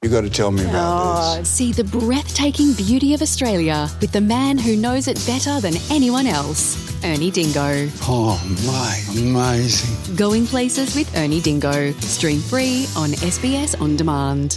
You got to tell me about this. See the breathtaking beauty of Australia with the man who knows it better than anyone else, Ernie Dingo. Oh, my, amazing. Going Places with Ernie Dingo. Stream free on SBS On Demand.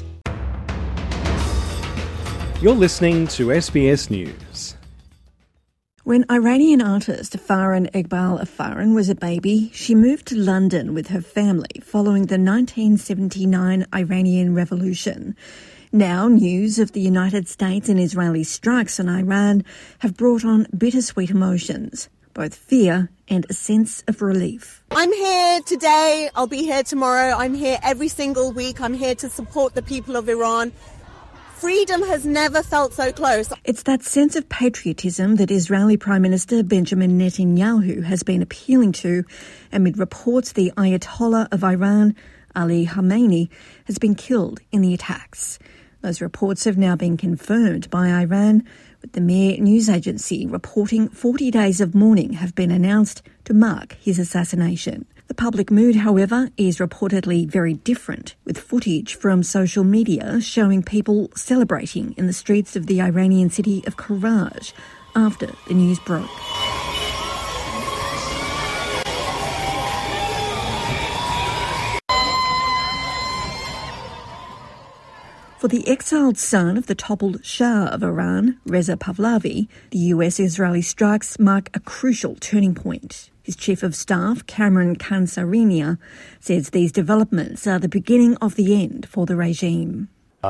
You're listening to SBS News. When Iranian artist Faran Iqbal Affaran was a baby, she moved to London with her family following the 1979 Iranian Revolution. Now, news of the United States and Israeli strikes on Iran have brought on bittersweet emotions, both fear and a sense of relief. I'm here today, I'll be here tomorrow, I'm here every single week, I'm here to support the people of Iran. Freedom has never felt so close. It's that sense of patriotism that Israeli Prime Minister Benjamin Netanyahu has been appealing to amid reports the Ayatollah of Iran, Ali Khamenei, has been killed in the attacks. Those reports have now been confirmed by Iran, with the Mehr news agency reporting 40 days of mourning have been announced to mark his assassination. The public mood, however, is reportedly very different, with footage from social media showing people celebrating in the streets of the Iranian city of Karaj after the news broke. For the exiled son of the toppled Shah of Iran, Reza Pahlavi, the US-Israeli strikes mark a crucial turning point. His Chief of Staff, Cameron Kansarinia, says these developments are the beginning of the end for the regime.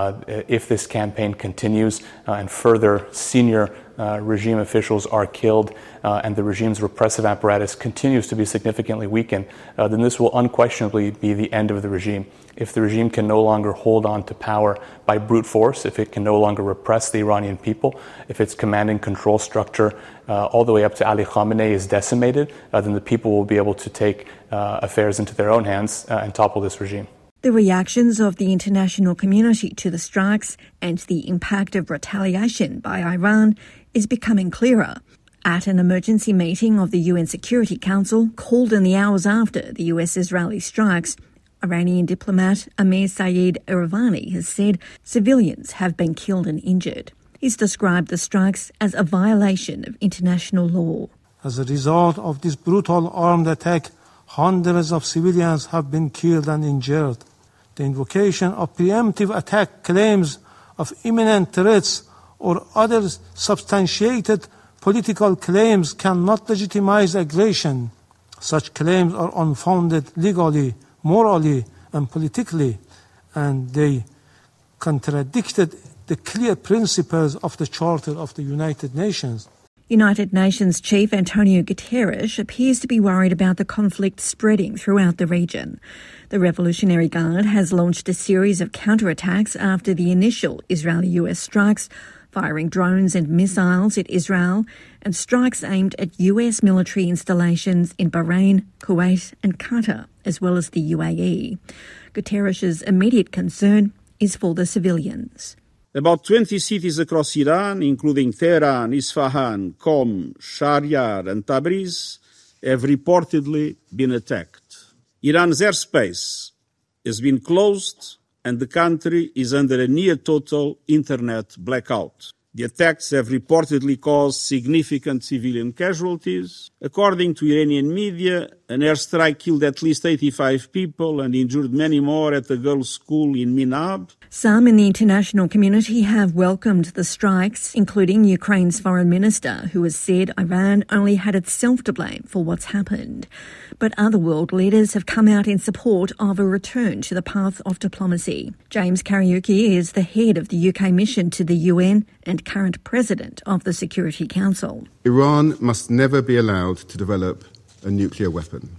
If this campaign continues and further senior regime officials are killed and the regime's repressive apparatus continues to be significantly weakened, then this will unquestionably be the end of the regime. If the regime can no longer hold on to power by brute force, if it can no longer repress the Iranian people, if its command and control structure all the way up to Ali Khamenei is decimated, then the people will be able to take affairs into their own hands and topple this regime. The reactions of the international community to the strikes and the impact of retaliation by Iran is becoming clearer. At an emergency meeting of the UN Security Council called in the hours after the US-Israeli strikes, Iranian diplomat Amir Saeed Iravani has said civilians have been killed and injured. He's described the strikes as a violation of international law. As a result of this brutal armed attack, hundreds of civilians have been killed and injured. The invocation of preemptive attack claims of imminent threats or other substantiated political claims cannot legitimize aggression. Such claims are unfounded legally, morally, and politically, and they contradicted the clear principles of the Charter of the United Nations. United Nations Chief Antonio Guterres appears to be worried about the conflict spreading throughout the region. The Revolutionary Guard has launched a series of counterattacks after the initial Israeli-US strikes, firing drones and missiles at Israel, and strikes aimed at US military installations in Bahrain, Kuwait and Qatar, as well as the UAE. Guterres' immediate concern is for the civilians. About 20 cities across Iran, including Tehran, Isfahan, Qom, Shahryar and Tabriz, have reportedly been attacked. Iran's airspace has been closed and the country is under a near-total internet blackout. The attacks have reportedly caused significant civilian casualties. According to Iranian media, an airstrike killed at least 85 people and injured many more at a girls' school in Minab. Some in the international community have welcomed the strikes, including Ukraine's foreign minister, who has said Iran only had itself to blame for what's happened. But other world leaders have come out in support of a return to the path of diplomacy. James Kariuki is the head of the UK mission to the UN and current president of the Security Council. Iran must never be allowed to develop a nuclear weapon.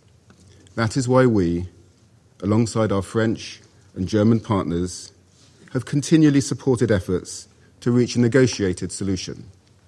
That is why we, alongside our French and German partners, have continually supported efforts to reach a negotiated solution.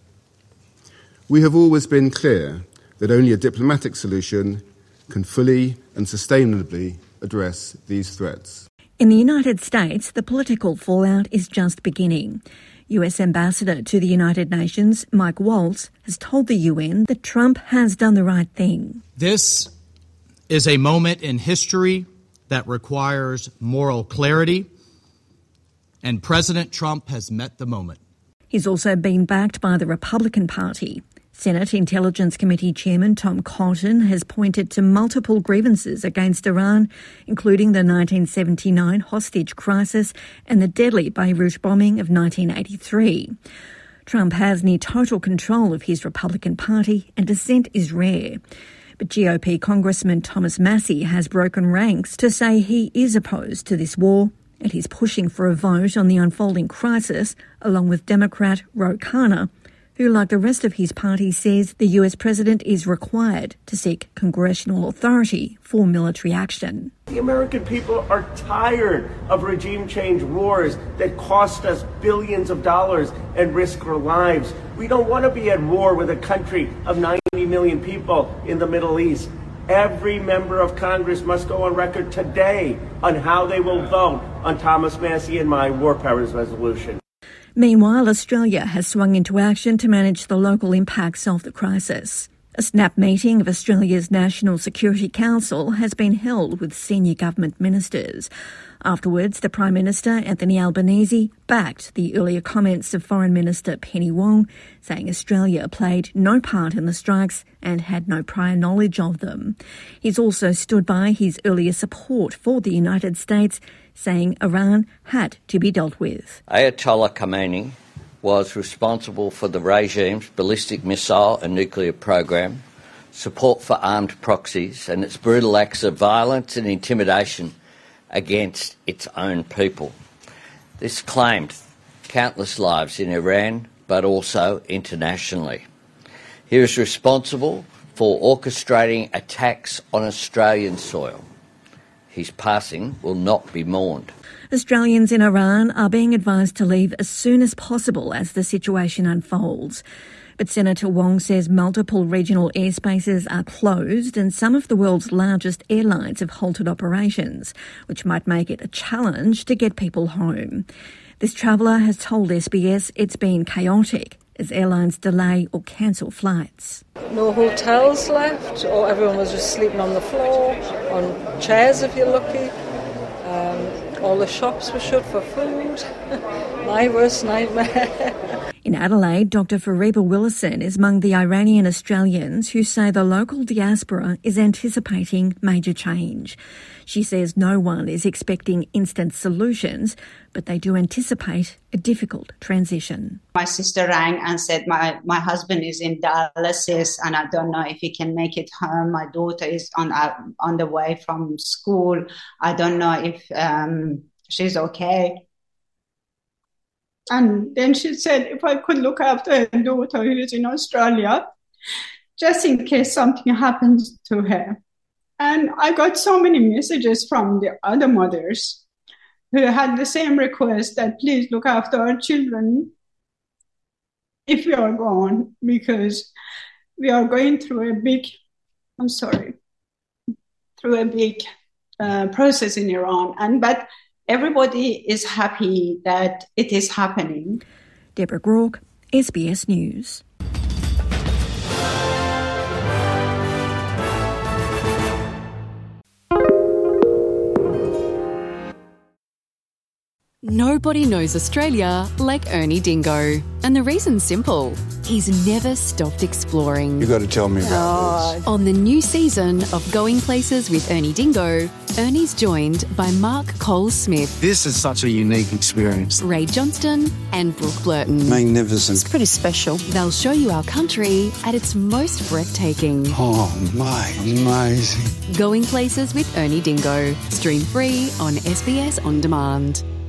We have always been clear that only a diplomatic solution can fully and sustainably address these threats. In the United States, the political fallout is just beginning. US Ambassador to the United Nations, Mike Waltz, has told the UN that Trump has done the right thing. This is a moment in history that requires moral clarity and President Trump has met the moment. He's also been backed by the Republican Party. Senate Intelligence Committee Chairman Tom Cotton has pointed to multiple grievances against Iran, including the 1979 hostage crisis and the deadly Beirut bombing of 1983. Trump has near total control of his Republican Party and dissent is rare. But GOP Congressman Thomas Massie has broken ranks to say he is opposed to this war and he's pushing for a vote on the unfolding crisis along with Democrat Ro Khanna, who, like the rest of his party, says the US president is required to seek congressional authority for military action. The American people are tired of regime change wars that cost us billions of dollars and risk our lives. We don't want to be at war with a country of 90 million people in the Middle East. Every member of Congress must go on record today on how they will vote on Thomas Massie and my War Powers Resolution. Meanwhile, Australia has swung into action to manage the local impacts of the crisis. A snap meeting of Australia's National Security Council has been held with senior government ministers. Afterwards, the Prime Minister, Anthony Albanese, backed the earlier comments of Foreign Minister Penny Wong, saying Australia played no part in the strikes and had no prior knowledge of them. He's also stood by his earlier support for the United States, saying Iran had to be dealt with. Ayatollah Khamenei was responsible for the regime's ballistic missile and nuclear program, support for armed proxies, and its brutal acts of violence and intimidation against its own people. This claimed countless lives in Iran, but also internationally. He was responsible for orchestrating attacks on Australian soil. His passing will not be mourned. Australians in Iran are being advised to leave as soon as possible as the situation unfolds. But Senator Wong says multiple regional airspaces are closed and some of the world's largest airlines have halted operations, which might make it a challenge to get people home. This traveller has told SBS it's been chaotic as airlines delay or cancel flights. No hotels left, or everyone was just sleeping on the floor, on chairs if you're lucky. All the shops were shut for food. My worst nightmare. In Adelaide, Dr. Fariba Willison is among the Iranian Australians who say the local diaspora is anticipating major change. She says no one is expecting instant solutions, but they do anticipate a difficult transition. My sister rang and said my husband is in dialysis and I don't know if he can make it home. My daughter is on the way from school. I don't know if she's okay. And then she said if I could look after her daughter who is in Australia, just in case something happens to her. And I got so many messages from the other mothers who had the same request that please look after our children if we are gone, because we are going through a big process in Iran. But everybody is happy that it is happening. Deborah Groark, SBS News. Nobody knows Australia like Ernie Dingo. And the reason's simple. He's never stopped exploring. You got to tell me about this. On the new season of Going Places with Ernie Dingo, Ernie's joined by Mark Coles-Smith. This is such a unique experience. Ray Johnston and Brooke Blurton. Magnificent. It's pretty special. They'll show you our country at its most breathtaking. Oh my, amazing. Going Places with Ernie Dingo. Stream free on SBS On Demand.